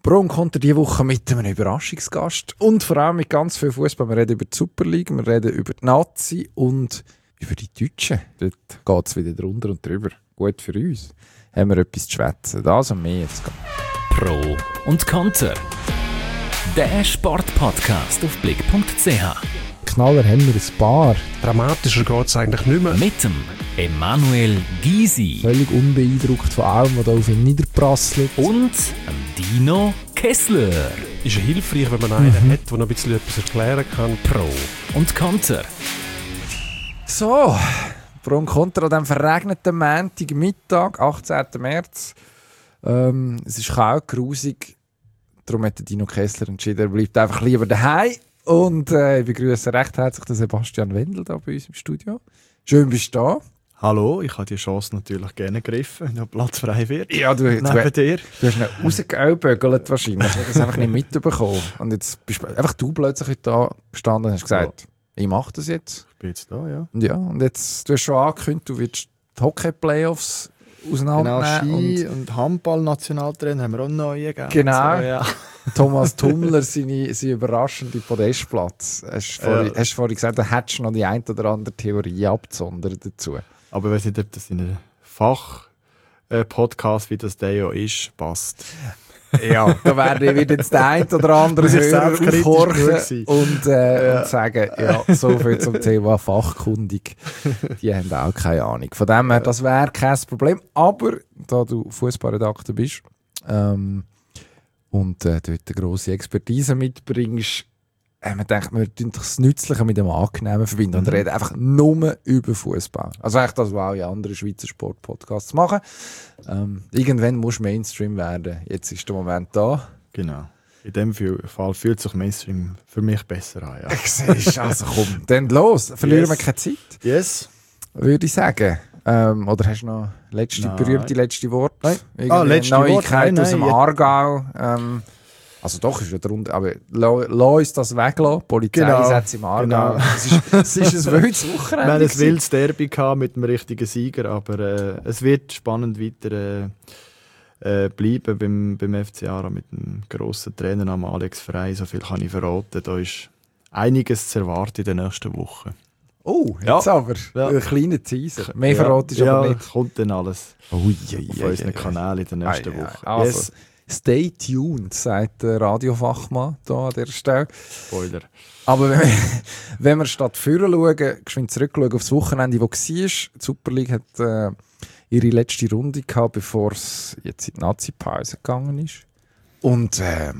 Pro und Contra diese Woche mit einem Überraschungsgast und vor allem mit ganz viel Fußball. Wir reden über die Super League, wir reden über die Nazi und über die Deutschen. Dort geht es wieder drunter und drüber. Gut für uns. Haben wir etwas zu schwätzen. Das und mehr jetzt. Pro und Contra. Der Sportpodcast auf blick.ch. Knaller haben wir ein paar. Dramatischer geht es eigentlich nicht mehr. Mit dem Emanuel Gysi Völlig unbeeindruckt von allem, was da auf ihn niederprasselt. und dem Dino Kessler. Ist ja hilfreich, wenn man einen hat, der noch ein bisschen etwas erklären kann. Pro und Contra. So, Pro und Contra an diesem verregneten Montagmittag, 18. März. Es ist kalt, grusig. Darum hat der Dino Kessler entschieden, er bleibt einfach lieber daheim. Und ich begrüße recht herzlich den Sebastian Wendel da bei uns im Studio. Schön, bist du da. Hallo, ich habe die Chance natürlich gerne gegriffen, wenn noch Platz frei wird. Ja, du Neben dir. hast ihn rausgeölbögelt wahrscheinlich. Ich habe das einfach nicht mitbekommen. Und jetzt bist einfach du plötzlich da gestanden und hast gesagt, ich mache das jetzt. Ich bin jetzt da, ja. Und ja, und jetzt, du hast schon angekündigt, du willst die Genau, Hockey-Playoffs auseinandernehmen. Ski- und Handball-Nationaltrainer haben wir auch neue gegeben. Genau. So, ja. Thomas Tummler, seine überraschende Podestplatz. Hast du vorhin gesagt, du hättest noch die ein oder andere Theorie abzusondern dazu. Aber ich weiß nicht, ob das in einem Fach-Podcast, wie das der ja ist, passt. Ja, da wird jetzt der ein oder andere Muss ich Hörer selbstkritisch aufhorchen genug und sagen, ja, so viel zum Thema fachkundig. Die haben auch keine Ahnung. Von dem her, das wäre kein Problem. Aber, da du Fußballredakteur bist und dort eine grosse Expertise mitbringst, man denkt, wir tun das Nützliche mit dem Angenehmen verbinden und reden einfach nur über Fußball. Also eigentlich das, was auch in anderen Schweizer Sportpodcasts machen. Irgendwann muss Mainstream werden. Jetzt ist der Moment da. Genau. In dem Fall fühlt sich Mainstream für mich besser an. Ja. Siehst du, also komm, dann los. Verlieren wir keine Zeit, Yes. würde ich sagen. Oder hast du noch berühmte letzte Worte? Nein. Irgendeine Letzte Worte? Neuigkeit Nein, aus dem ja. Aargau? Also doch, ist ja drunter, aber lass uns das weglassen. Die Polizeieinsätze im Aargau. Genau. Es ist ein wildes Wochenende. Wir hatten ein gewesen. wildes Derby gehabt mit einem richtigen Sieger, aber es wird spannend weiter bleiben beim FC Aarau mit einem grossen Trainer namens Alex Frey. So viel kann ich verraten. Da ist einiges zu erwarten in den nächsten Wochen. Oh, jetzt Ja. aber. Ja. Ein kleiner Teaser. Mehr verrate ich aber nicht. Kommt dann alles Ui, auf unseren Kanälen in den nächsten Wochen. Also, Yes. stay tuned, sagt der Radiofachmann hier an dieser Stelle. Spoiler. Aber wenn wir statt vorne schauen, geschwind zurückschauen auf das Wochenende, das war, die Super League hat ihre letzte Runde gehabt, bevor es jetzt in die Nazi-Pause gegangen ist. Und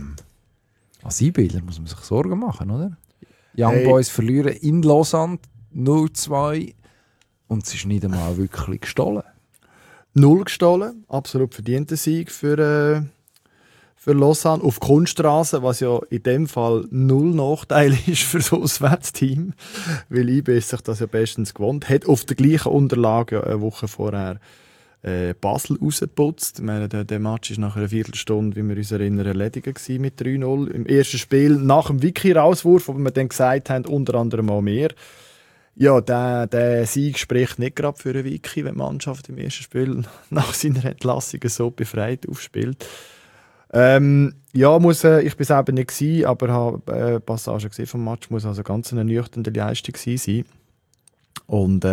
als Einbilder muss man sich Sorgen machen, oder? Young Hey. Boys verlieren in Lausanne 0-2 und es ist nicht einmal wirklich gestohlen. 0 gestohlen, absolut verdienter Sieg für Lausanne auf Kunststraße, was ja in dem Fall 0 Nachteil ist für das Auswärtsteam, weil IB sich das ja bestens gewohnt hat. Auf der gleichen Unterlage ja eine Woche vorher Basel rausgeputzt. Ich meine, der Match war nach einer Viertelstunde, wie wir uns erinnern, erledigt gewesen mit 3-0. Im ersten Spiel nach dem Wiki-Rauswurf, wo wir dann gesagt haben, unter anderem auch mehr. Ja, der Sieg spricht nicht gerade für einen Wiki, wenn die Mannschaft im ersten Spiel nach seiner Entlassung so befreit aufspielt. Ja, ich bin selber nicht gewesen, aber habe Passagen gesehen vom Match, muss also ganz eine nüchterne Leistung sein. Und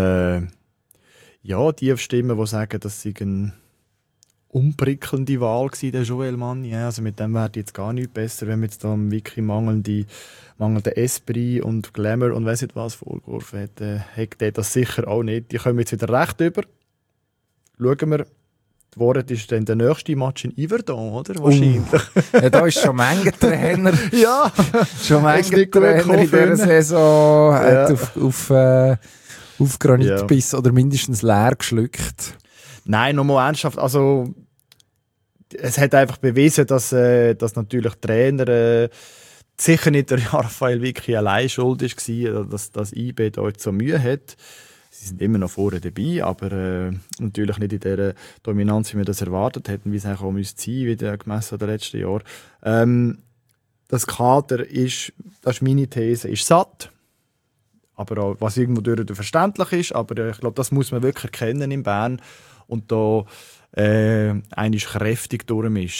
ja, die Stimmen, die sagen, das sei eine unprickelnde Wahl gewesen, der Joel Mann. Ja, also mit dem wäre jetzt gar nichts besser, wenn wir jetzt da im Wiki mangelnde Esprit und Glamour und weiss nicht was vorgeworfen hätte, hätte der das sicher auch nicht. Die kommen jetzt wieder recht über. Schauen wir. Die Wahrheit ist dann der nächste Match in Yverdon, oder? Wahrscheinlich. Ja, da ist schon manche Trainer. Ja! Schon Ist manche nicht gut Trainer in dieser gekommen. Saison hat Ja. auf Granit gebissen oder mindestens leer geschluckt. Nein, nochmal ernsthaft. Also, es hat einfach bewiesen, dass natürlich Trainer sicher nicht der Raphael Vicky allein schuld war, dass IB dort so Mühe hat. Sie sind immer noch vorne dabei, aber natürlich nicht in der Dominanz, wie wir das erwartet hätten, wie es auch sein wieder gemessen an den letzten Jahren. Das Kader ist, das ist meine These, ist satt. Aber auch, was irgendwo durch verständlich ist, aber ich glaube, das muss man wirklich kennen in Bern und da eigentlich kräftig durchmischen.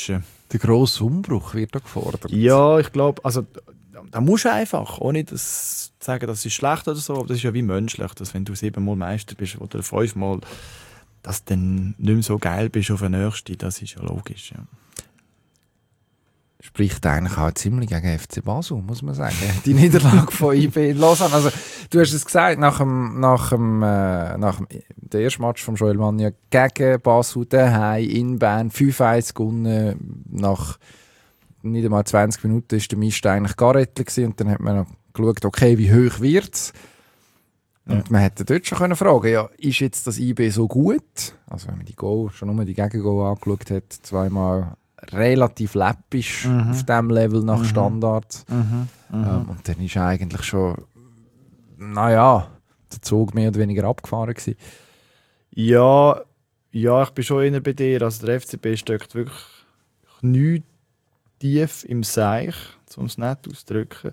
Der grosse Umbruch wird da gefordert. Ja, ich glaube, also da musst du einfach, ohne das zu sagen, das ist schlecht oder so, aber das ist ja wie menschlich, dass wenn du 7-mal Meister bist oder 5-mal, dass du dann nicht mehr so geil bist auf den Nächsten, das ist ja logisch. Ja. Spricht eigentlich auch ziemlich gegen FC Basel, muss man sagen. Die Niederlage von IB in Lausanne. Also, du hast es gesagt, nach dem ersten Match von Joel Mania gegen Basel daheim in Bern 5-1 gewonnen. Nach nicht einmal 20 Minuten war der Mist eigentlich Garrettel gewesen, und dann hat man noch geschaut, okay, wie hoch wird es? Und man hätte dort schon fragen, ja, ist jetzt das IB so gut? Also wenn man die Goal, schon nur die Gegengoal angeschaut hat, zweimal relativ läppisch auf diesem Level nach Standard. Und dann ist eigentlich schon, der Zug mehr oder weniger abgefahren gewesen. Ja, ich bin schon eher bei dir. Also der FCB steckt wirklich nicht tief im Seich, um es nett auszudrücken.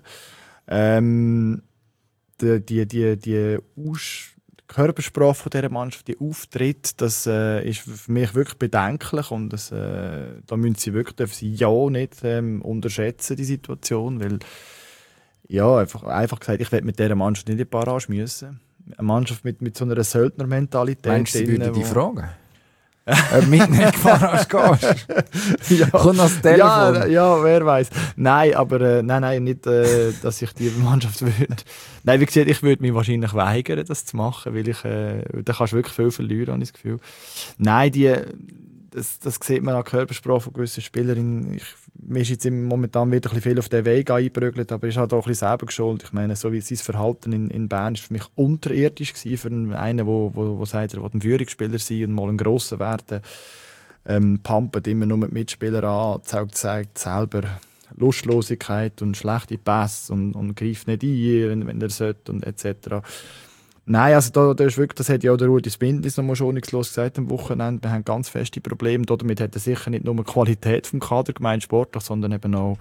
Die Körpersprache von dieser Mannschaft, die Auftritt, das ist für mich wirklich bedenklich, und da müssen sie wirklich nicht unterschätzen, die Situation, weil einfach gesagt, ich will mit dieser Mannschaft nicht in die Barrage müssen. Eine Mannschaft mit so einer Söldnermentalität. Meinst du, sie würden die fragen? Mit nicht Barrage gehst? Ja. Kommt das Telefon? Ja, wer weiß. Nein, aber nein, nicht, dass ich die Mannschaft würde. Nein, wie gesagt, ich würde mich wahrscheinlich weigern, das zu machen, weil da kannst du wirklich viel verlieren, habe ich das Gefühl. Nein, das sieht man an der Körpersprache von gewissen Spielerinnen. Mir ist jetzt momentan wieder ein bisschen viel auf den Weg eingeprügelt, aber ist halt auch ein bisschen selber geschuld. Ich meine, so wie sein Verhalten in Bern war für mich unterirdisch gewesen, für einen, der sagt, er will ein Führungsspieler sein und mal einen grossen werden. Pumpt immer nur mit Mitspielern an, zeigt selber Lustlosigkeit und schlechte Pässe und greift nicht ein, wenn er sollte und etc. Nein, also da ist wirklich, das hat ja auch der Rudi Spindlis noch mal schonungslos gesagt am Wochenende, wir haben ganz feste Probleme. Damit hat er sicher nicht nur die Qualität vom Kader gemeint, sportlich, sondern eben auch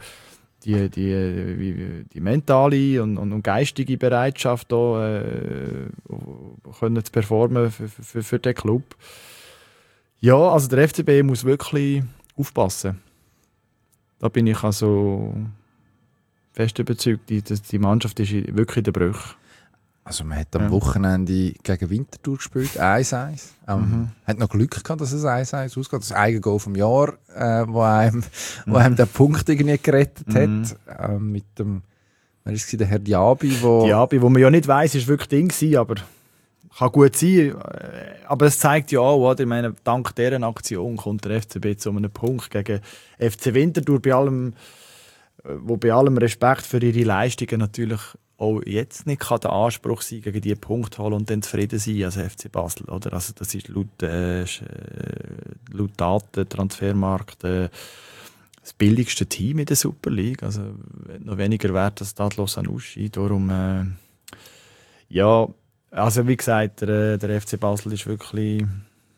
die mentale und geistige Bereitschaft, da können zu performen für den Club. Ja, also der FCB muss wirklich aufpassen. Da bin ich also fest überzeugt, dass die Mannschaft ist wirklich in der Brüche. Also man hat am Wochenende gegen Winterthur gespielt, 1-1. Hat noch Glück gehabt, dass es 1-1 ausgeht. Das eigene Goal vom Jahr, wo einem den Punkt irgendwie gerettet hat. Mit dem, wer war es, der Herr Diaby, Diaby, wo man ja nicht weiss, ist wirklich Ding gewesen, aber kann gut sein. Aber es zeigt ja auch, oder? Ich meine, dank dieser Aktion kommt der FCB zu einem Punkt gegen FC Winterthur, bei allem Respekt für ihre Leistungen natürlich auch jetzt nicht kann der Anspruch sein, gegen diese Punkte holen und dann zufrieden sein als FC Basel. Oder? Also das ist laut Daten, Transfermarkt das billigste Team in der Super League. Also noch weniger wert als Stade Lausanne-Uschi. Darum, also wie gesagt, der FC Basel ist wirklich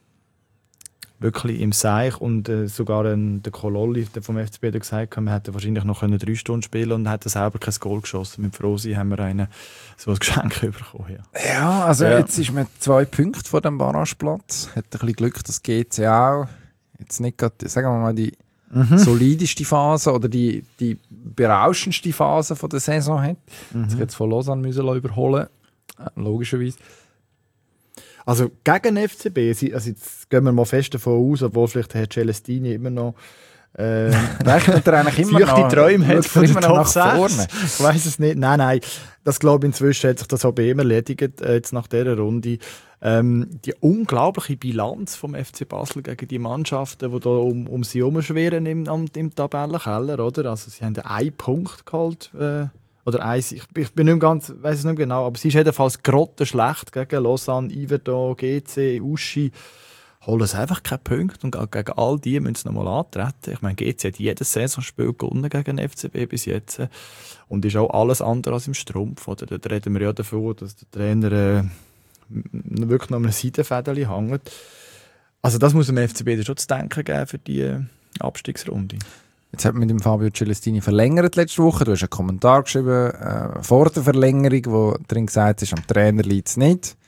im Seich, und sogar der Kololli vom FCB hat gesagt, wir hätten wahrscheinlich noch 3 Stunden spielen und hätten selber kein Goal geschossen. Mit Frosi haben wir so ein Geschenk bekommen. Ja, also jetzt ist man 2 Punkte vor dem Barrageplatz. Hat ein bisschen Glück, dass GC auch jetzt nicht gerade, sagen wir mal, die solideste Phase oder die berauschendste Phase von der Saison hat. Sich jetzt von Lausanne müssen überholen, logischerweise. Also gegen FCB, also jetzt gehen wir mal fest davon aus, obwohl vielleicht Herr Celestini immer noch rechnet er eigentlich immer noch Träume hat von der Top 6. Vorne. Ich weiss es nicht. Nein. Das glaube ich, inzwischen hat sich das auch bei ihm erledigt, jetzt nach dieser Runde. Die unglaubliche Bilanz vom FC Basel gegen die Mannschaften, die da um sie herumschwirren im Tabellenkeller, oder? Also sie haben 1 Punkt geholt. Oder eins, ich bin nicht mehr ganz, weiss es nicht genau, aber sie ist jedenfalls grottenschlecht gegen Lausanne, Yverdon, GC, Uschi. Holen es einfach keine Punkte, und gegen all die müssen sie nochmal antreten. Ich meine, GC hat jedes Saisonspiel gewonnen gegen den FCB bis jetzt und ist auch alles andere als im Strumpf. Oder? Da reden wir ja davon, dass der Trainer wirklich noch an einem Seidenfädeli hängt. Also das muss dem FCB schon zu denken geben für die Abstiegsrunde. Jetzt hat man mit dem Fabio Celestini verlängert letzte Woche. Du hast einen Kommentar geschrieben vor der Verlängerung, wo drin gesagt ist, am Trainer liegt es nicht.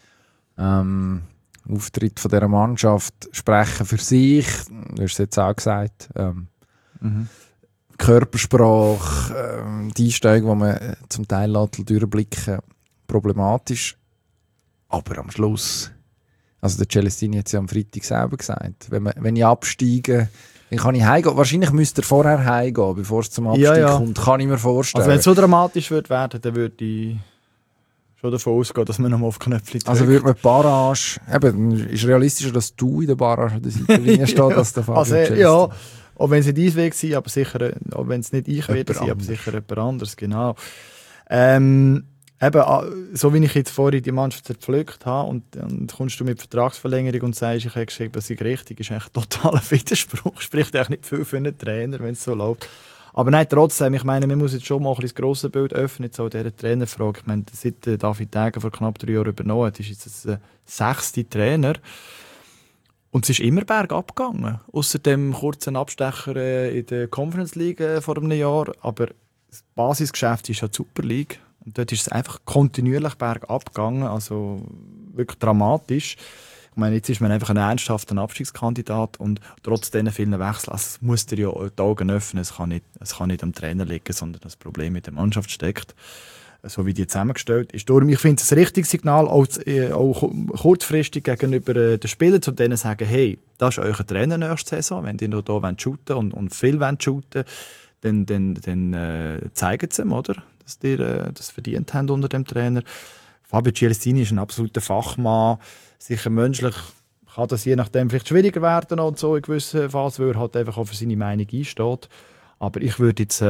Auftritt von dieser Mannschaft sprechen für sich. Du hast es jetzt auch gesagt. Körpersprache, die Einstellung, die man zum Teil durchblicken, problematisch. Aber am Schluss, also der Celestini hat es ja am Freitag selber gesagt, wenn ich absteige, dann kann ich heimgehen. Wahrscheinlich müsste er vorher heimgehen, bevor es zum Abstieg kommt, kann ich mir vorstellen. Also wenn es so dramatisch wird werden, dann würde ich schon davon ausgehen, dass man nochmal auf Knöpfchen drückt. Also würde man die Barrage, eben, ist realistischer, dass du in der Barrage an der Seitenlinie stehst, als der Fabio Celestini. Ja, auch wenn es nicht Weg sein, aber sicher, auch wenn es nicht ich werde sein, aber sicher jemand anderes, genau. Eben, so wie ich jetzt vorhin die Mannschaft zerpflückt habe und kommst du mit Vertragsverlängerung und sagst, ich habe geschrieben, das ist richtig, ist eigentlich totaler Widerspruch. Spricht eigentlich nicht viel für einen Trainer, wenn es so läuft. Aber nein, trotzdem, ich meine, man muss jetzt schon mal ein das grosse Bild öffnen, so dieser Trainerfrage. Ich meine, seit David Degen vor knapp 3 Jahren übernommen hat, ist jetzt der 6. Trainer. Und es ist immer bergab gegangen. Ausser dem kurzen Abstecher in der Conference League vor einem Jahr. Aber das Basisgeschäft ist ja die Super League. Und dort ist es einfach kontinuierlich bergab gegangen, also wirklich dramatisch. Ich meine, jetzt ist man einfach ein ernsthafter Abstiegskandidat und trotz diesen vielen Wechseln, also es muss dir ja die Augen öffnen, es kann nicht am Trainer liegen, sondern das Problem mit der Mannschaft steckt, so wie die zusammengestellt ist. Darum, ich finde es ein richtiges Signal, auch kurzfristig gegenüber den Spielern, zu denen sagen, hey, das ist euer Trainer nächste Saison, wenn ihr noch hier shooten und viel shooten wollt, dann zeigen sie ihm, oder? Dass ihr das verdient habt unter dem Trainer. Fabio Celestini ist ein absoluter Fachmann. Sicher menschlich kann das je nachdem vielleicht schwieriger werden und so in gewissen Phasen, weil er halt einfach auch für seine Meinung einsteht. Aber ich würde jetzt,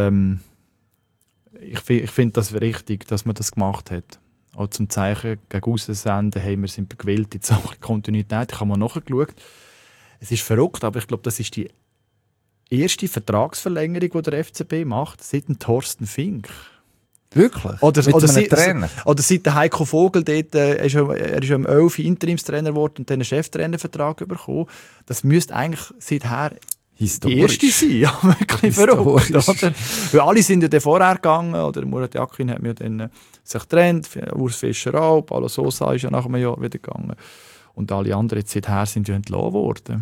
ich finde das richtig, dass man das gemacht hat. Auch zum Zeichen gegen aussen senden, hey, wir sind gewillt, jetzt auch in Kontinuität. Ich habe mal nachgeschaut. Es ist verrückt, aber ich glaube, das ist die erste Vertragsverlängerung, die der FCB macht, seit dem Thorsten Fink. Wirklich? Oder Trainer? Oder seit der Heiko Vogel, dort, er ist ja im 11 Interimstrainer geworden und dann einen Cheftrainervertrag bekommen. Das müsste eigentlich seither die erste sein. Ja, wirklich verrückt. Oder? Weil alle sind ja dann vorher gegangen. Oder Murat Yakin hat mir dann sich getrennt. Urs Fischer auch. Paulo Sosa ist ja nach einem Jahr wieder gegangen. Und alle anderen jetzt seither sind ja entlassen worden.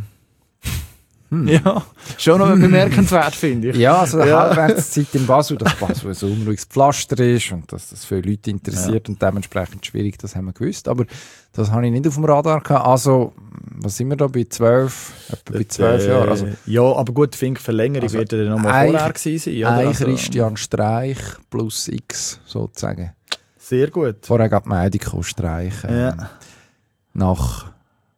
Ja, schon noch bemerkenswert, finde ich. Ja, also die Halbwertszeit in Basel, dass Basel ein unruhiges Pflaster ist und dass das viele Leute interessiert und dementsprechend schwierig, das haben wir gewusst. Aber das habe ich nicht auf dem Radar gehabt. Also, was sind wir da, bei 12? Etwa bei 12 Jahren? Also, ja, aber gut, Fink Verlängerung also wird dann nochmal vorher gewesen sein. Ein Christian Streich plus X, sozusagen. Sehr gut. Vorher gab Meidiko Streich. Nach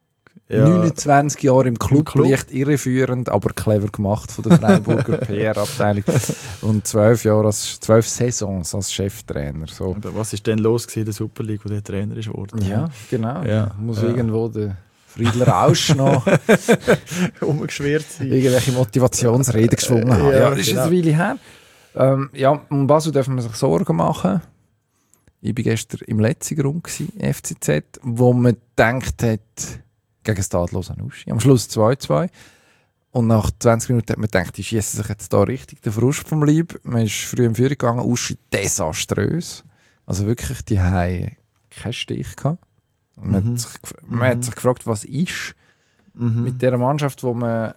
29 Jahre im Club, leicht irreführend, aber clever gemacht von der Freiburger PR-Abteilung. Und 12 Saisons als Cheftrainer. So. Aber was ist denn los in der Super League, wo der Trainer ist worden? Ja, genau. Ja. Muss irgendwo der Friedler Rausch noch umgeschwirrt sein. Irgendwelche Motivationsreden geschwungen haben. Ja, das ist genau. eine Weile her. Ja, um Basel dürfen wir sich Sorgen machen. Ich war gestern im letzten Grund, FCZ, wo man gedacht hat, gegen Stade Lausanne. Am Schluss 2-2. Und nach 20 Minuten hat man gedacht, die schießen sich jetzt da richtig den Frust vom Leib. Man ist früh in Führung gegangen, Uschi desaströs. Also wirklich, die haben keinen Stich gehabt. Man hat sich gefragt, was ist mit dieser Mannschaft, wo man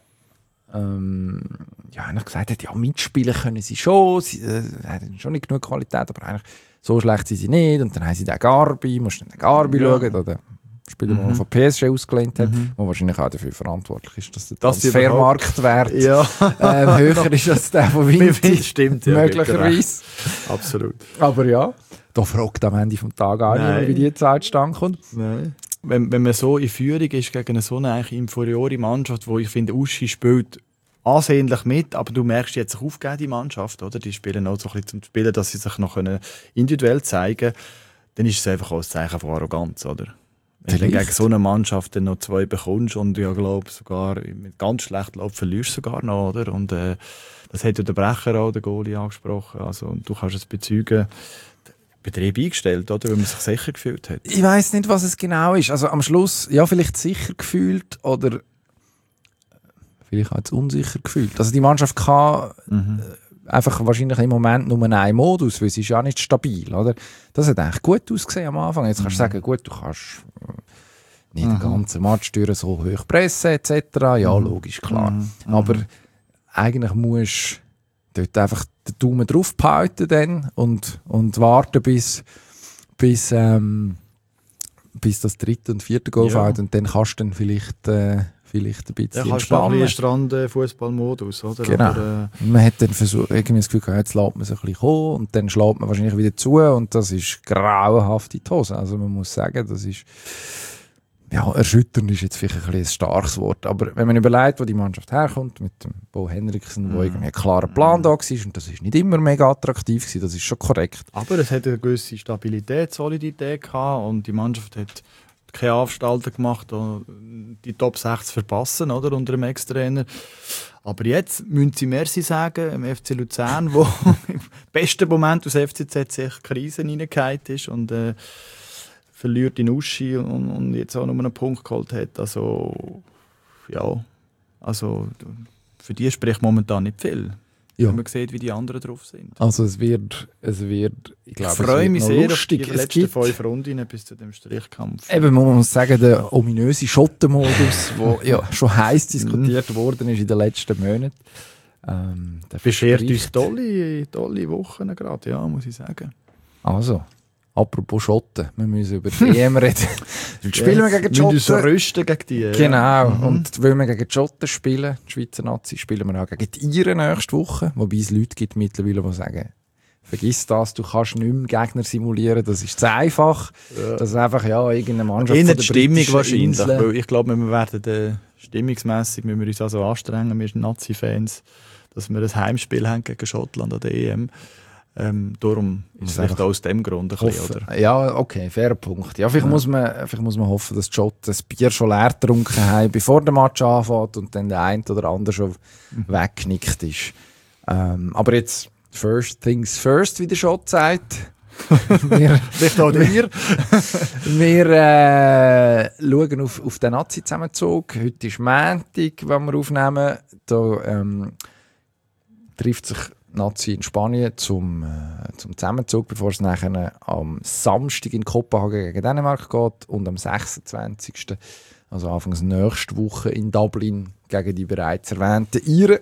eigentlich gesagt hat, ja, mitspielen können sie schon, sie haben schon nicht genug Qualität, aber eigentlich so schlecht sind sie nicht. Und dann haben sie den Garbi, musst du den Garbi schauen, oder Spieler, der von PSG ausgelehnt hat, der wahrscheinlich auch dafür verantwortlich ist, dass der Transfermarktwert höher ist als der von Vinti. Stimmt, ja. Möglicherweise. Absolut. Aber ja, da fragt am Ende des Tages auch niemand, wie die Zeit stand kommt. Nein. Wenn man so in Führung ist gegen eine so eine inferiore Mannschaft, wo ich finde, Uschi spielt ansehnlich mit, aber du merkst, die hat sich aufgegeben, die Mannschaft, oder? Die spielen auch so ein bisschen zum Spielen, dass sie sich noch individuell zeigen können, dann ist es einfach auch ein Zeichen von Arroganz, oder? Wenn du gegen so eine Mannschaft dann noch 2 bekommst und ja, glaube sogar mit ganz schlecht Lauf verlierst du sogar noch, oder? Und das hat ja der Brecher auch, der Goalie, angesprochen. Also, und du kannst es bezeugen, Betrieb eingestellt, oder? Weil man sich sicher gefühlt hat. Ich weiss nicht, was es genau ist. Also am Schluss, ja, vielleicht sicher gefühlt oder vielleicht auch jetzt unsicher gefühlt. Also die Mannschaft kann einfach wahrscheinlich im Moment nur einen Modus, weil sie ist ja nicht stabil, oder? Das hat eigentlich gut ausgesehen am Anfang. Jetzt kannst du sagen, gut, du kannst nicht den ganzen Match durch so hoch pressen etc. Ja, logisch, klar. Aber eigentlich musst du dort einfach den Daumen drauf behalten dann und warten bis das dritte und vierte Goal fällt und dann kannst du dann vielleicht ein bisschen entspannen. Strand-Fußball-Modus, oder? Genau. Aber, man hat dann versucht, irgendwie das Gefühl, jetzt lässt man sich ein bisschen kommen und dann schlägt man wahrscheinlich wieder zu und das ist grauenhaft in die Hose. Also man muss sagen, das ist erschütternd ist jetzt vielleicht ein starkes Wort, aber wenn man überlegt, wo die Mannschaft herkommt, mit dem Bo Henriksen, wo irgendwie ein klarer Plan da war und das ist nicht immer mega attraktiv gewesen, das ist schon korrekt. Aber es hat eine gewisse Stabilität, Solidität gehabt und die Mannschaft hat keine Anstalten gemacht, die Top 6 zu verpassen, oder, unter dem Ex-Trainer. Aber jetzt müssen sie Merci sagen, im FC Luzern, wo im besten Moment aus FCZ sich die Krise reingehauen ist und verliert in Uschi und jetzt auch nur einen Punkt geholt hat. Also, ja, für die spricht momentan nicht viel. Ja. Wenn man sieht, wie die anderen drauf sind. Also es wird ich freue mich sehr lustig. Auf die letzten 5 Runden bis zu dem Strichkampf. Eben, man muss sagen, der ominöse Schottenmodus, der schon heiß diskutiert worden ist in den letzten Monaten. Beschert uns tolle Wochen gerade, ja, muss ich sagen. Also, apropos Schotten, wir müssen über die EM reden. Spielen wir gegen die Schotten. Wir müssen rüsten gegen die. Genau, und weil wir gegen die Schotten spielen, die Schweizer Nazi, spielen wir auch gegen die Iren nächste Woche. Wobei es Leute gibt mittlerweile, die sagen, vergiss das, du kannst nicht mehr Gegner simulieren, das ist zu einfach. Ja. Das ist einfach irgendeine Mannschaft von der Stimmung wahrscheinlich, weil ich glaube, wir werden stimmungsmässig müssen wir uns also anstrengen, wir sind Nazi-Fans, dass wir ein Heimspiel haben gegen Schottland an der EM. Darum ist es vielleicht auch aus dem Grund ein bisschen, oder? Ja, okay, fairer Punkt. Ja, vielleicht muss man hoffen, dass die Schotten das Bier schon leer getrunken haben, bevor der Match anfängt und dann der eine oder andere schon weggenickt ist. Aber jetzt first things first, wie der Schott sagt. Vielleicht auch dir. Wir schauen auf den Nazi-Zusammenzug. Heute ist Montag, wenn wir aufnehmen. Da trifft sich Nazi in Spanien zum Zusammenzug, bevor es nachher am Samstag in Kopenhagen gegen Dänemark geht und am 26. also Anfangs nächste Woche in Dublin gegen die bereits erwähnten Iren.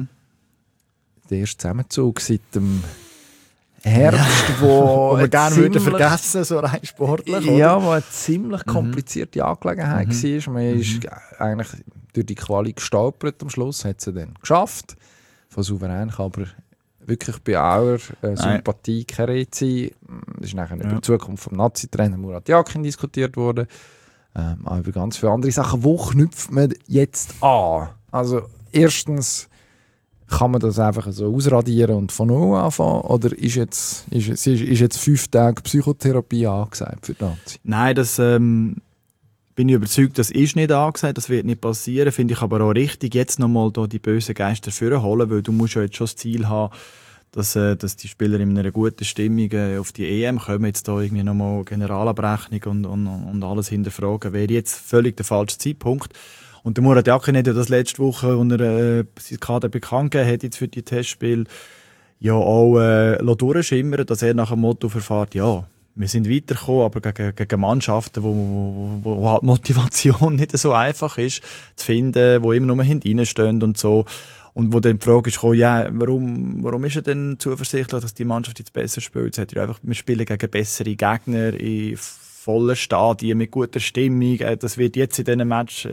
Der erste Zusammenzug seit dem Herbst, wo wir gerne würden vergessen, so rein sportlich. Ja, wo eine ziemlich komplizierte Angelegenheit war. Man ist eigentlich durch die Quali gestolpert am Schluss, hat sie dann geschafft. Von souverän kann aber wirklich bei aller Sympathie keine Rede sein. Es ist nachher über die Zukunft vom Nazi-Trainer Murat Yakin diskutiert worden. Auch über ganz viele andere Sachen. Wo knüpft man jetzt an? Also erstens, kann man das einfach so ausradieren und von null anfangen? Oder ist jetzt 5 Tage Psychotherapie angesagt für die Nazi? Nein, das bin ich überzeugt, das ist nicht angesagt, das wird nicht passieren. Finde ich aber auch richtig, jetzt nochmal die bösen Geister vorholen, weil du musst ja jetzt schon das Ziel haben, dass die Spieler in einer guten Stimmung auf die EM kommen. Jetzt da irgendwie nochmal Generalabrechnung und alles hinterfragen, wäre jetzt völlig der falsche Zeitpunkt. Und der Murat Yakin hat ja das letzte Woche, als er sein Kader bekannt gegeben hat jetzt für die Testspiele, ja auch durchschimmern, dass er nach dem Motto verfährt, ja, wir sind weitergekommen, aber gegen Mannschaften, wo halt Motivation nicht so einfach ist, zu finden, wo immer nur hineinstehen und so. Und wo dann die Frage ist gekommen, ja, warum ist er denn zuversichtlich, dass die Mannschaft jetzt besser spielt? Sagt er einfach, wir spielen gegen bessere Gegner in vollen Stadien, mit guter Stimmung. Das wird jetzt in diesen Match,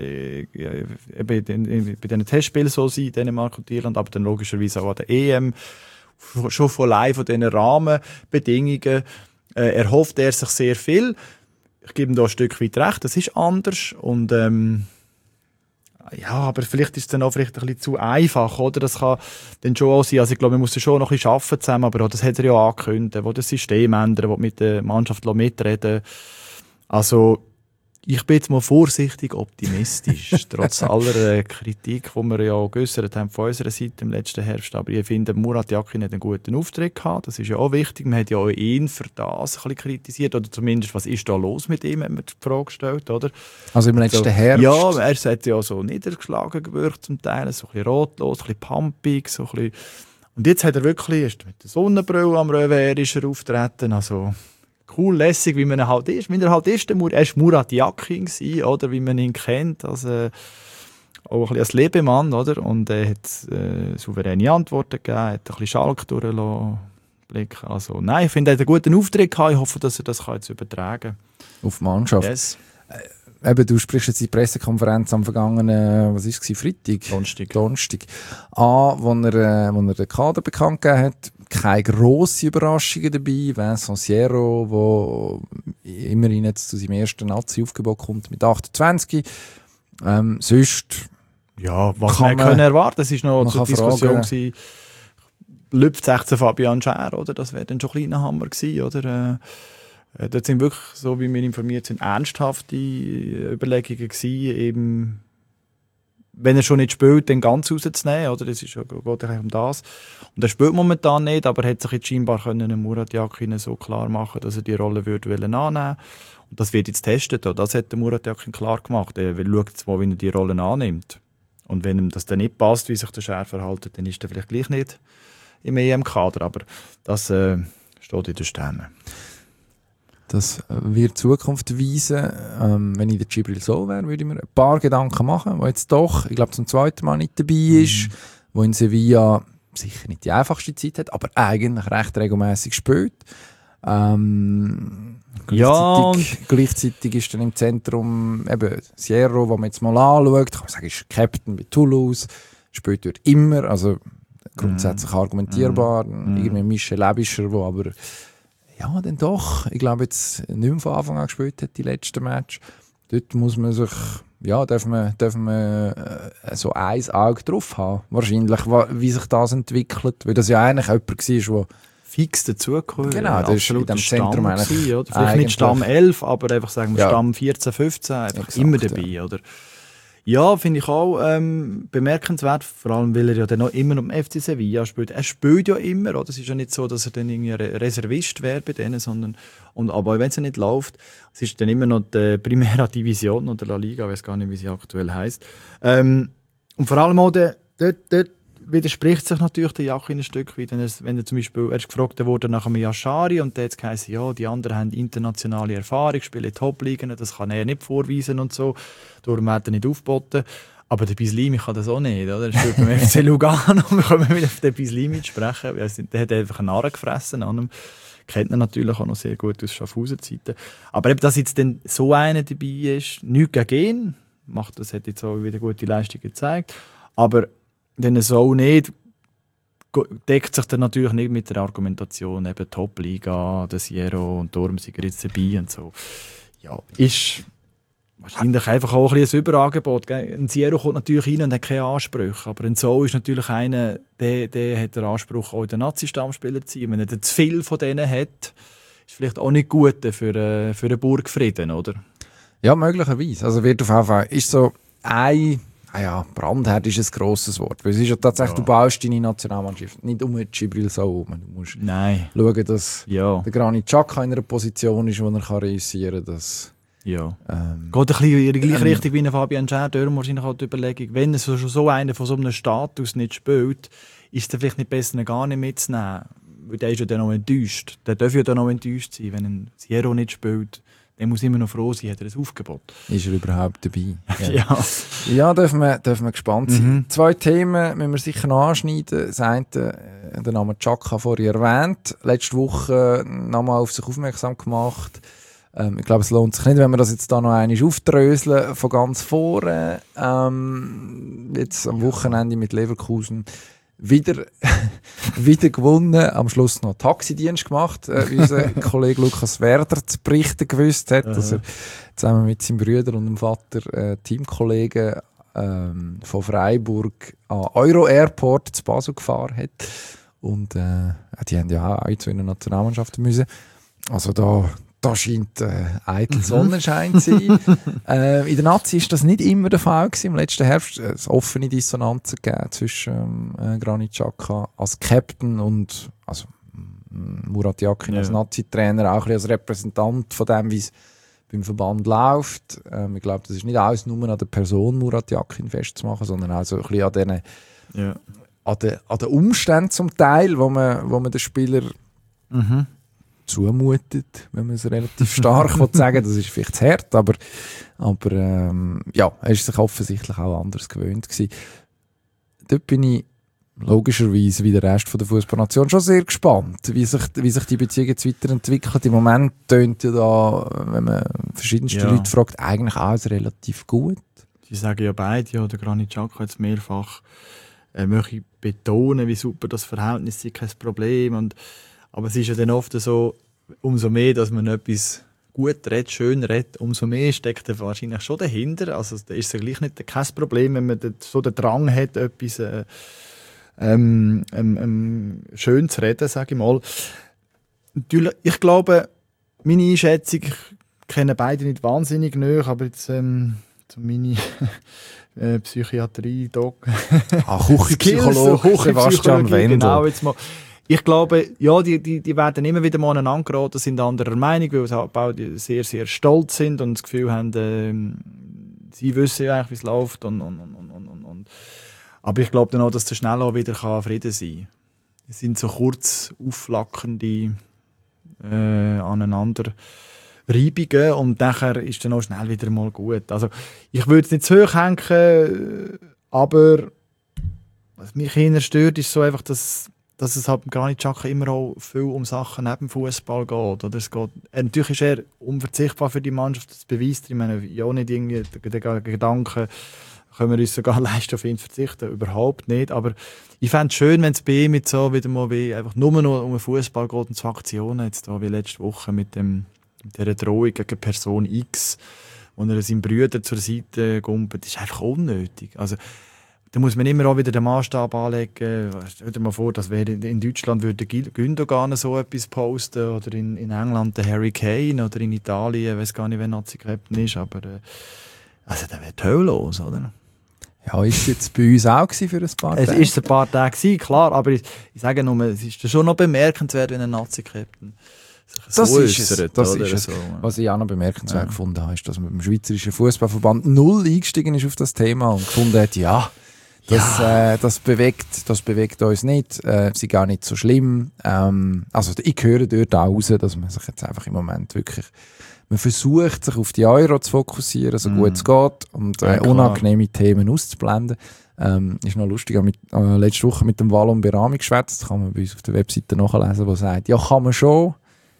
bei diesen Testspielen so sein, Dänemark und Irland, aber dann logischerweise auch an der EM. Schon von allein von diesen Rahmenbedingungen erhofft er sich sehr viel. Ich gebe ihm da ein Stück weit recht, das ist anders. Und ja, aber vielleicht ist es dann auch vielleicht ein bisschen zu einfach, oder? Das kann dann schon auch sein. Also ich glaube, wir müssen schon noch ein bisschen arbeiten zusammen, aber auch das hat er ja angekündigt, wo das System ändern, wo mit der Mannschaft mitreden. Also ich bin jetzt mal vorsichtig optimistisch, trotz aller Kritik, die wir ja geäussert haben von unserer Seite im letzten Herbst. Aber ich finde, Murat Yakin hat einen guten Auftritt gehabt, das ist ja auch wichtig. Man hat ja auch ihn für das ein bisschen kritisiert, oder zumindest, was ist da los mit ihm, hat man die Frage gestellt, oder? Also im letzten Herbst? Ja, er hat ja so niedergeschlagen gewirkt zum Teil, so ein bisschen rotlos, ein bisschen pumpig, so ein bisschen. Und jetzt hat er wirklich, mit der Sonnenbrille am Revers ist er auftreten, also cool, lässig, wie man halt ist. Er war Murat Yakin, oder wie man ihn kennt. Also, auch ein bisschen als Lebemann, oder? Und er hat souveräne Antworten gegeben, hat ein bisschen Schalk durchgelassen. Also, nein, ich finde, er hat einen guten Auftritt gehabt. Ich hoffe, dass er das jetzt übertragen kann. Auf die Mannschaft. Yes. Eben, du sprichst jetzt die Pressekonferenz am vergangenen, was war es, Freitag? Donnerstag. Wo er den Kader bekannt gegeben hat. Keine grossen Überraschungen dabei. Vincent Sierro, der immerhin jetzt zu seinem ersten Nazi-Aufgebot kommt mit 28. Sonst... Ja, was man können erwarten. Das war noch zur Diskussion gewesen. Lüpft 16 Fabian Schär, oder? Das wäre dann schon ein kleiner Hammer gewesen, oder? Dort sind wirklich, so wie wir informiert sind, ernsthafte Überlegungen gewesen, eben, wenn er schon nicht spielt, dann ganz rauszunehmen, oder? Das ist ja, geht eigentlich um das. Und er spielt momentan nicht, aber er hat sich jetzt scheinbar können Murat Yakin so klar machen, dass er die Rolle würde annehmen. Und das wird jetzt getestet, auch das hat der Murat Yakin klar gemacht. Er schaut jetzt mal, wie er die Rolle annimmt. Und wenn ihm das dann nicht passt, wie sich der Schär verhält, dann ist er vielleicht gleich nicht im EM-Kader, aber das steht in den Sternen. Das wird Zukunft weisen. Wenn ich der Djibril Sow wäre, würde ich mir ein paar Gedanken machen, wo jetzt doch, ich glaube, zum zweiten Mal nicht dabei ist, wo in Sevilla sicher nicht die einfachste Zeit hat, aber eigentlich recht regelmäßig spielt. Gleichzeitig ist dann im Zentrum eben Sierro, wo man jetzt mal anschaut, kann man sagen, ist Captain bei Toulouse, spielt dort immer, also grundsätzlich argumentierbar. Irgendwie Michel Lebischer, der aber ja, dann doch, ich glaube jetzt nicht mehr von Anfang an gespielt hat, die letzten Match. Dort muss man sich, ja, darf man so ein Auge drauf haben, wahrscheinlich, wie sich das entwickelt, weil das ja eigentlich jemand war, der fix dazugekommen. Genau, das ist in dem Zentrum eigentlich. Oder? Vielleicht nicht Stamm 11, aber einfach sagen wir Stamm 14, 15, einfach immer dabei, oder? Ja, finde ich auch bemerkenswert, vor allem weil er ja dann noch immer am FC Sevilla spielt. Er spielt ja immer, oder? Es ist ja nicht so, dass er dann irgendwie Reservist wäre bei denen, sondern, aber wenn es nicht läuft, es ist dann immer noch die Primera Division oder La Liga, ich weiß gar nicht, wie sie aktuell heisst. Und vor allem auch dort widerspricht sich natürlich der Yakin ein Stück, wenn er zum Beispiel, er ist gefragt worden nach einem Yashari und der hat geheißen, ja, die anderen haben internationale Erfahrung, spielen Top-Ligen, das kann er nicht vorweisen und so, darum hat er nicht aufgeboten. Aber der Bislimi kann das auch nicht, oder? Er spielt beim FC Lugano und wir können wieder auf den Bislimi sprechen. Der hat einfach einen Narren gefressen an ihm. Kennt er natürlich auch noch sehr gut aus Schaffhausen-Zeiten. Aber eben, dass jetzt dann so einer dabei ist, nichts gegen ihn, das hat jetzt auch wieder gute Leistung gezeigt, aber denn so nicht, deckt sich dann natürlich nicht mit der Argumentation, eben Top-Liga, der Sierro und darum sind wir jetzt dabei und so. Ja, ist wahrscheinlich einfach auch ein bisschen ein Überangebot. Gell? Ein Sierro kommt natürlich rein und hat keine Ansprüche, aber ein So ist natürlich einer, der hat den Anspruch, auch in der Nazi-Stammspieler zu sein. Wenn er zu viel von denen hat, ist vielleicht auch nicht gut für einen Burgfrieden, oder? Ja, möglicherweise. Also wird auf jeden Fall, ist so Brandherd ist ein grosses Wort. Weil es ist ja tatsächlich, du baust deine Nationalmannschaft nicht um Djibril Sow herum. Du musst schauen, dass der Granit Xhaka in einer Position ist, wo er realisieren kann, dass... Ja. Geht ein bisschen in die gleiche Richtung wie ein Fabian Schär. Darum wahrscheinlich auch die Überlegung, wenn es schon so einer von so einem Status nicht spielt, ist es vielleicht nicht besser, ihn gar nicht mitzunehmen. Weil der ist ja dann noch enttäuscht. Der darf ja dann noch enttäuscht sein, wenn ein Sierro nicht spielt. Der muss immer noch froh sein, hat er ein Aufgebot. Ist er überhaupt dabei? Ja, dürfen wir gespannt sein. 2 Themen müssen wir sicher noch anschneiden. Das eine, der Name Xhaka vorher erwähnt. Letzte Woche nochmal auf sich aufmerksam gemacht. Ich glaube, es lohnt sich nicht, wenn wir das jetzt da noch einmal aufdröseln, von ganz vorne. Jetzt am Wochenende mit Leverkusen wieder gewonnen, am Schluss noch Taxidienst gemacht, wie unser Kollege Lukas Werder zu berichten gewusst hat, dass er zusammen mit seinem Bruder und dem Vater Teamkollegen von Freiburg an Euro Airport zu Basel gefahren hat. Und die haben ja auch zu einer Nationalmannschaft müssen. Also da scheint eitel Sonnenschein zu sein. In der Nazi ist das nicht immer der Fall gewesen. Im letzten Herbst es offene Dissonanzen gegeben zwischen Granit Xhaka als Captain und also Murat Yakin als Nazi-Trainer, auch als Repräsentant von dem, wie es beim Verband läuft. Ich glaube, das ist nicht alles nur an der Person Murat Yakin festzumachen, sondern auch so ein bisschen an den Umständen zum Teil, wo man den Spieler zumutet, wenn man es relativ stark sagen will. Das ist vielleicht zu hart, aber ja, er ist sich offensichtlich auch anders gewöhnt gewesen. Dort bin ich logischerweise wie der Rest von der Fußballnation schon sehr gespannt, wie sich die Beziehung jetzt weiterentwickelt. Im Moment tönt ja da, wenn man verschiedenste Leute fragt, eigentlich alles relativ gut. Sie sagen ja beide, oder Granit Xhaka jetzt mehrfach, möchte ich betonen, wie super das Verhältnis ist, kein Problem. Aber es ist ja dann oft so, umso mehr, dass man etwas gut redet, schön redet, umso mehr steckt er wahrscheinlich schon dahinter. Also da ist es ja gleich nicht kein Problem, wenn man so den Drang hat, etwas schön zu reden, sage ich mal. Natürlich, ich glaube, meine Einschätzung, ich kenne beide nicht wahnsinnig nahe, aber jetzt so meine Psychiatrie-Doc. Küchenpsychologe Sebastian Wendel. Genau, jetzt mal. Ich glaube, ja, die werden immer wieder mal aneinander geraten, sind anderer Meinung, weil sie auch sehr, sehr stolz sind und das Gefühl haben, sie wissen ja eigentlich, wie es läuft. Aber ich glaube dann auch, dass der schnell auch wieder Frieden sein kann. Es sind so kurz aufflackernde aneinander Reibungen und nachher ist dann auch schnell wieder mal gut. Also ich würde es nicht zu hoch hängen, aber was mich eher stört, ist so einfach, dass es halt gar nicht immer auch viel um Sachen neben dem Fußball geht. Oder es geht. Natürlich ist er unverzichtbar für die Mannschaft, das beweist. Ich meine, ja nicht irgendwie den Gedanken, können wir uns sogar leisten, auf ihn zu verzichten. Überhaupt nicht. Aber ich fände es schön, wenn es bei ihm jetzt so wieder mal einfach nur noch um den Fußball geht und zu Aktionen, jetzt da wie letzte Woche mit dieser Drohung gegen Person X, wo er seinen Brüder zur Seite gumpelt, ist einfach unnötig. Also, da muss man immer auch wieder den Maßstab anlegen. Stell dir mal vor, dass in Deutschland würde Gündogan so etwas posten oder in England der Harry Kane oder in Italien, ich weiß gar nicht, wer Nazi-Captain ist, aber also da wäre die Hölle los, oder? Ja, ist es jetzt bei uns auch für ein paar Tage? Es war ein paar Tage gewesen, klar, aber ich sage nur, es ist schon noch bemerkenswert, wenn ein Nazi-Captain das so ist es. Das ist es. Was ich auch noch bemerkenswert gefunden habe, ist, dass man beim Schweizerischen Fußballverband null eingestiegen ist auf das Thema und gefunden hat, das bewegt uns nicht, sie gar nicht so schlimm. Also ich höre dort auch raus, dass man sich jetzt einfach im Moment wirklich, man versucht sich auf die Euro zu fokussieren, so gut es geht und unangenehme Themen auszublenden. Ist noch lustig, ich habe letzte Woche mit dem Wallon Berami geschwätzt, das kann man bei uns auf der Webseite nachlesen, der sagt, ja kann man schon,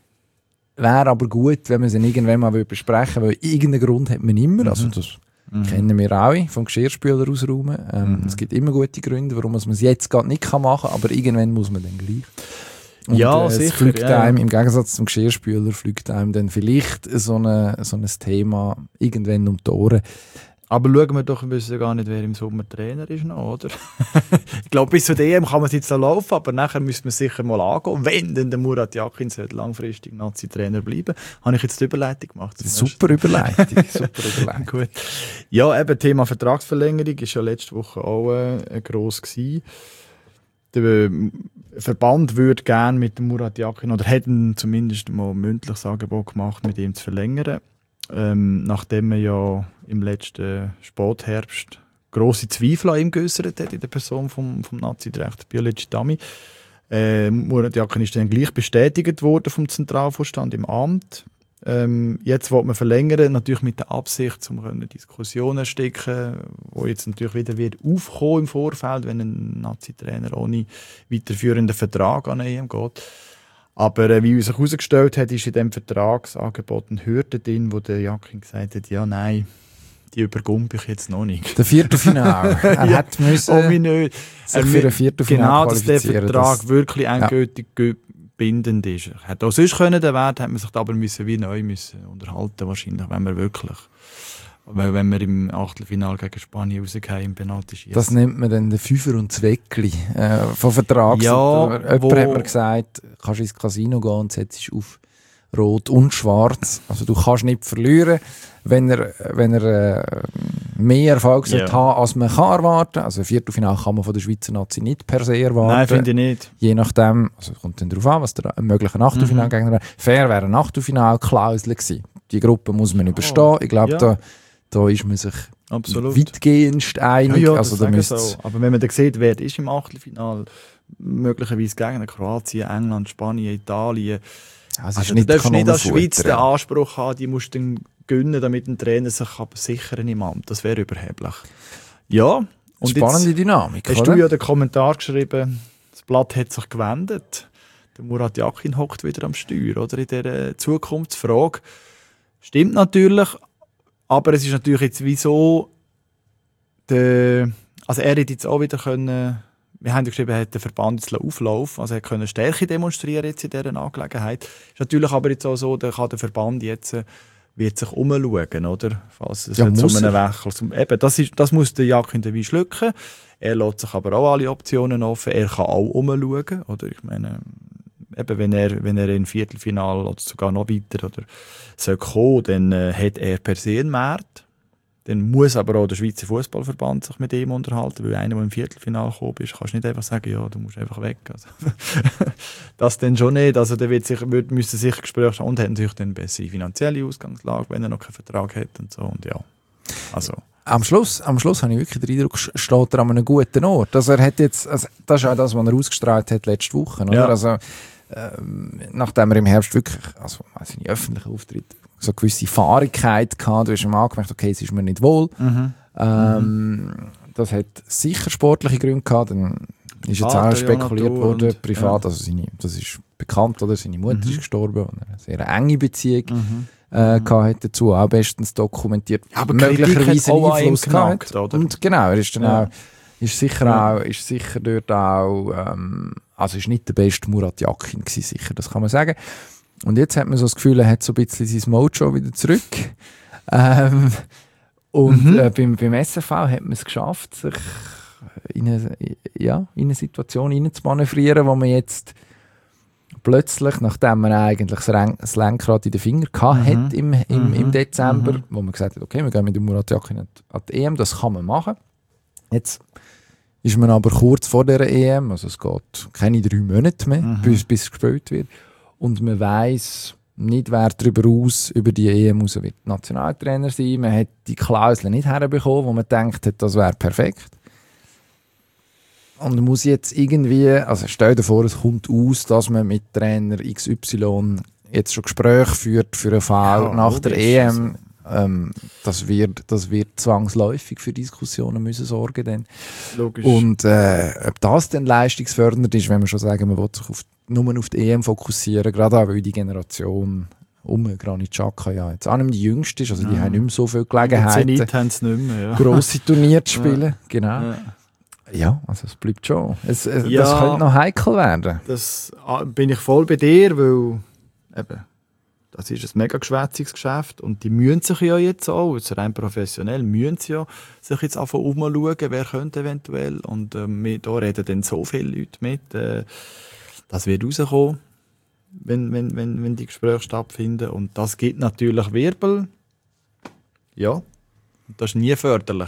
wäre aber gut, wenn man es irgendwann mal besprechen will, weil irgendeinen Grund hat man immer, also das kennen wir auch vom Geschirrspüler ausräumen. Es gibt immer gute Gründe, warum man es jetzt gerade nicht machen kann, aber irgendwann muss man dann gleich. Und ja, es sicher. Fliegt einem, im Gegensatz zum Geschirrspüler, fliegt einem dann vielleicht so ein Thema irgendwann um die Ohren. Aber schauen wir doch, wir wissen gar nicht, wer im Sommer Trainer ist noch, oder? Ich glaube, bis zu dem kann man es jetzt noch laufen, aber nachher müssen wir sicher mal angehen. Wenn denn der Murat Yakin langfristig Nazi-Trainer bleiben, habe ich jetzt die Überleitung gemacht. Super Überleitung. Gut. Ja, eben Thema Vertragsverlängerung ist ja letzte Woche auch gross gewesen. Der Verband würde gerne mit dem Murat Yakin, oder hätten zumindest mal ein mündliches Angebot gemacht, mit ihm zu verlängern. Nachdem man ja im letzten Spätherbst grosse Zweifel an ihm geäußert hat, in der Person vom Nazi-Direktor Biolici Dami. Murat Yakin ist dann gleich bestätigt worden vom Zentralvorstand im Amt. Jetzt will man verlängern, natürlich mit der Absicht, um Diskussionen ersticken, wo jetzt natürlich wieder wird aufkommen im Vorfeld, wenn ein Nazi-Trainer ohne weiterführenden Vertrag an EM geht. Aber wie sich herausgestellt hat, ist in diesem Vertragsangebot eine Hürde drin, wo der Yakin gesagt hat, ja nein, die übergumpe ich jetzt noch nicht. Der Viertelfinale. Er hat müssen sich für ein Viertelfinale qualifizieren. Dass der Vertrag wirklich endgültig bindend ist. Er hätte auch sonst können, den Wert hat man sich aber wie neu unterhalten wahrscheinlich, wenn wir wirklich... Weil wenn wir im Achtelfinale gegen Spanien rausgehen im Penalty schießen. Das nennt man dann den Fünfer und das Weckli von Vertrags. Ja, jemand hat mir gesagt, kannst ins Casino gehen und setzt auf Rot und Schwarz. Also du kannst nicht verlieren, wenn er mehr Erfolg haben, als man kann erwarten. Also ein Viertelfinale kann man von der Schweizer Nazi nicht per se erwarten. Nein, finde ich nicht. Je nachdem, also es kommt dann darauf an, was der mögliche Achtelfinalgegner wäre. Fair wäre eine Achtelfinalklausel gewesen. Die Gruppe muss man überstehen. Ich glaube, da ist man sich weitgehend einig. Ja, also, da so. Aber wenn man dann sieht, wer ist im Achtelfinale, möglicherweise gegen Kroatien, England, Spanien, Italien. Also Also du darfst nicht als Schweiz den Anspruch haben, die musst du dann gönnen, damit ein Trainer sich sichern im Amt. Das wäre überheblich. Ja. Und spannende jetzt Dynamik, hast oder? du ja den Kommentar geschrieben, das Blatt hat sich gewendet. Der Murat Yakin hockt wieder am Steuer, oder? In dieser Zukunftsfrage. Stimmt natürlich, aber es ist natürlich jetzt wieso also er hätte jetzt auch wieder können, wir haben ja geschrieben, er hat den Verband jetzt auflaufen, also er konnte Stärke demonstrieren jetzt in dieser Angelegenheit. Ist natürlich aber jetzt auch so, der Verband jetzt wird sich umschauen, oder? Falls es zu einem Wechsel eben, das muss der Yakin dabei schlucken. Er lässt sich aber auch alle Optionen offen. Er kann auch umschauen, oder? Ich meine, eben, wenn er im Viertelfinale oder sogar noch weiter oder soll kommen, dann hat er per se einen Markt. Dann muss aber auch der Schweizer Fußballverband sich mit ihm unterhalten, weil einer, der im Viertelfinale gekommen ist, kannst du nicht einfach sagen, ja, du musst einfach weg. Also, das dann schon nicht. Also da müssen sicher Gespräche haben und hat natürlich dann eine bessere finanzielle Ausgangslage, wenn er noch keinen Vertrag hat und so. Und ja, also. Am Schluss habe ich wirklich den Eindruck, steht er an einem guten Ort. Also er hat jetzt, also das ist auch das, was er ausgestrahlt hat letzte Woche. Oder? Ja. Also, nachdem er im Herbst wirklich, also seine öffentlichen Auftritte, so eine gewisse Fahrigkeit hatte, du hast ihm angemerkt, okay, es ist mir nicht wohl. Das hat sicher sportliche Gründe gehabt, dann ist jetzt auch spekuliert worden, privat, also das ist bekannt, oder? Seine Mutter ist gestorben und eine sehr enge Beziehung hat dazu, auch bestens dokumentiert, ja, aber möglicherweise einen Einfluss gehabt. Und genau, er ist dann auch, ist sicher dort auch, also ist nicht der beste Murat Yakin gewesen, sicher, das kann man sagen. Und jetzt hat man so das Gefühl, er hat so ein bisschen sein Mojo wieder zurück. Beim SFV hat man es geschafft, sich in eine Situation hineinzumanövrieren, wo man jetzt plötzlich, nachdem man eigentlich das Lenkrad in den Finger hatte im Dezember, wo man gesagt hat, okay, wir gehen mit dem Murat Yakin an die EM, das kann man machen. Jetzt ist man aber kurz vor der EM, also es geht keine 3 Monate mehr, bis gespielt wird. Und man weiss nicht, wer über die EM raus wird Nationaltrainer sein. Man hat die Klausel nicht herbekommen, wo man denkt, das wäre perfekt. Und man muss jetzt irgendwie, also stell dir vor, es kommt aus, dass man mit Trainer XY jetzt schon Gespräche führt für einen Fall nach der EM. Das wird zwangsläufig für Diskussionen müssen sorgen. Dann. Logisch. Und ob das dann leistungsfördernd ist, wenn man schon sagen, man will sich nur auf die EM fokussieren, gerade auch weil die Generation Granit Xhaka jetzt auch nicht mehr die jüngste ist, also die haben nicht mehr so viele Gelegenheiten, grosse Turniere zu spielen. Genau. Ja, also es bleibt schon. Das könnte noch heikel werden. Das bin ich voll bei dir, weil eben, das ist ein mega geschwätziges Geschäft und die müssen sich ja jetzt auch, also rein professionell, müssen sie ja sich jetzt anfangen umschauen, wer könnte eventuell. Und da reden dann so viele Leute mit. Das wird rauskommen, wenn die Gespräche stattfinden. Und das gibt natürlich Wirbel. Ja, das ist nie förderlich.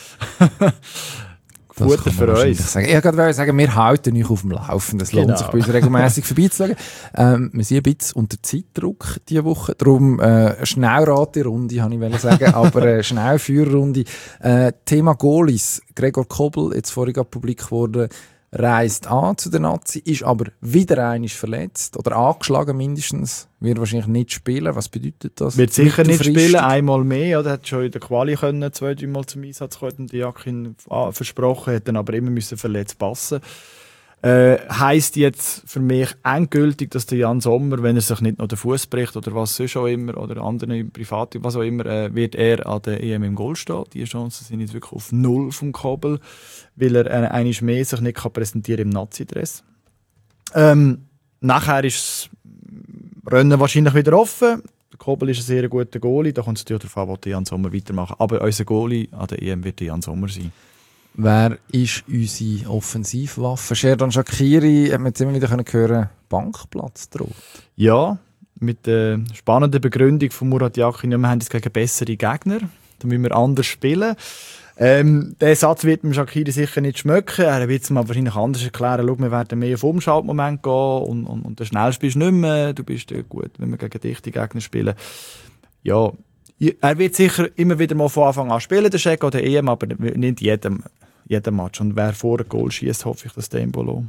Futter für uns. Sagen. Ich wollte gerade sagen, wir halten euch auf dem Laufenden. Es lohnt sich, bei uns regelmässig vorbeizuschauen. Wir sind ein bisschen unter Zeitdruck diese Woche. Darum eine Schnellrate-Runde, wollte ich sagen, aber eine Schnellführrunde. Thema Goalies. Gregor Kobel, jetzt vorhin publik geworden, reist an zu der Nazi, ist aber wieder einmal verletzt oder angeschlagen mindestens, wird wahrscheinlich nicht spielen. Was bedeutet das? Wird sicher nicht spielen, einmal mehr. Er hat schon in der Quali 2-3 Mal zum Einsatz kommen, die Yakin versprochen, hat dann aber immer müssen verletzt passen. Heisst jetzt für mich endgültig, dass der Jan Sommer, wenn er sich nicht noch den Fuß bricht oder was sonst auch immer, oder andere Private, was auch immer, wird er an der EM im Goal stehen. Die Chancen sind jetzt wirklich auf 0 vom Kobel, weil er einmal mehr sich nicht präsentieren im Nazi-Dress. Nachher ist das Rennen wahrscheinlich wieder offen. Der Kobel ist ein sehr guter Goalie, da kommt es natürlich darauf an, was der Jan Sommer weitermachen. Aber unser Goalie an der EM wird der Jan Sommer sein. Wer ist unsere Offensivwaffe? Sherdan Shaqiri, hat man jetzt immer wieder hören, Bankplatz droht. Ja, mit der spannenden Begründung von Murat Yakin, wir haben jetzt gegen bessere Gegner, da müssen wir anders spielen. Der Satz wird dem Shaqiri sicher nicht schmecken, er wird es mal wahrscheinlich anders erklären, schau, wir werden mehr auf Umschaltmoment gehen und der schnellste bist du nicht mehr, du bist gut, wenn wir gegen dichte Gegner spielen. Ja, er wird sicher immer wieder mal von Anfang an spielen, der Scheck oder EM, aber nicht jedem Match. Und wer vor ein Goal schießt, hoffe ich, dass der Embolo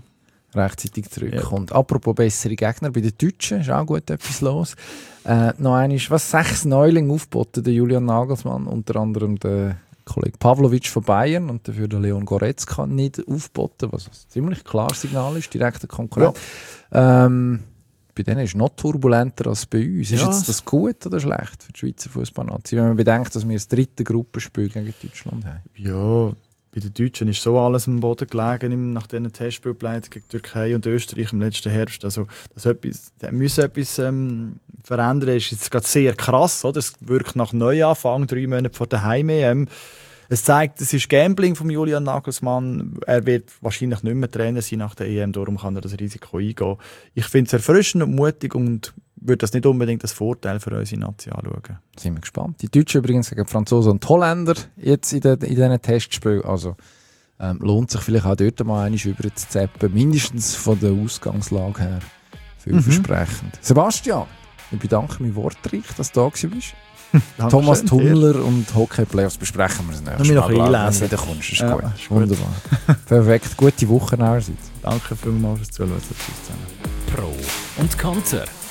rechtzeitig zurückkommt. Apropos bessere Gegner, bei den Deutschen ist auch gut etwas los. Noch einmal, 6 Neulinge aufgeboten, der Julian Nagelsmann, unter anderem der Kollege Pavlovic von Bayern und dafür der Leon Goretzka nicht aufgeboten, was ein ziemlich klares Signal ist, direkter Konkurrent. Ja. Bei denen ist es noch turbulenter als bei uns. Ist jetzt das gut oder schlecht für die Schweizer Fußballnazi, wenn man bedenkt, dass wir das 3. Gruppenspiel gegen Deutschland haben? Ja, bei den Deutschen ist so alles am Boden gelegen nach diesen Testspielpleiten gegen Türkei und Österreich im letzten Herbst. Also, da müssen etwas verändern. Das ist jetzt gerade sehr krass. Oder? Es wirkt nach Neuanfang, 3 Monate vor der Heim-EM. Es zeigt, es ist Gambling von Julian Nagelsmann. Er wird wahrscheinlich nicht mehr Trainer sein nach der EM, darum kann er das Risiko eingehen. Ich finde es erfrischend und mutig und würde das nicht unbedingt als Vorteil für unsere Nation anschauen. Sind wir gespannt. Die Deutschen übrigens gegen Franzosen und Holländer jetzt in diesen Testspielen. Also lohnt sich vielleicht auch dort mal einmal über zu zappen, mindestens von der Ausgangslage her. Vielversprechend. Sebastian, ich bedanke mich wortreich, dass du da warst. Thomas Tummler und Hockey-Playoffs besprechen wir das nächste Mal. Wenn du wieder kommst, ist gut. Ist wunderbar. Perfekt. Gute Woche allerseits. Danke vielmals fürs Zuhören. Pro und Konter.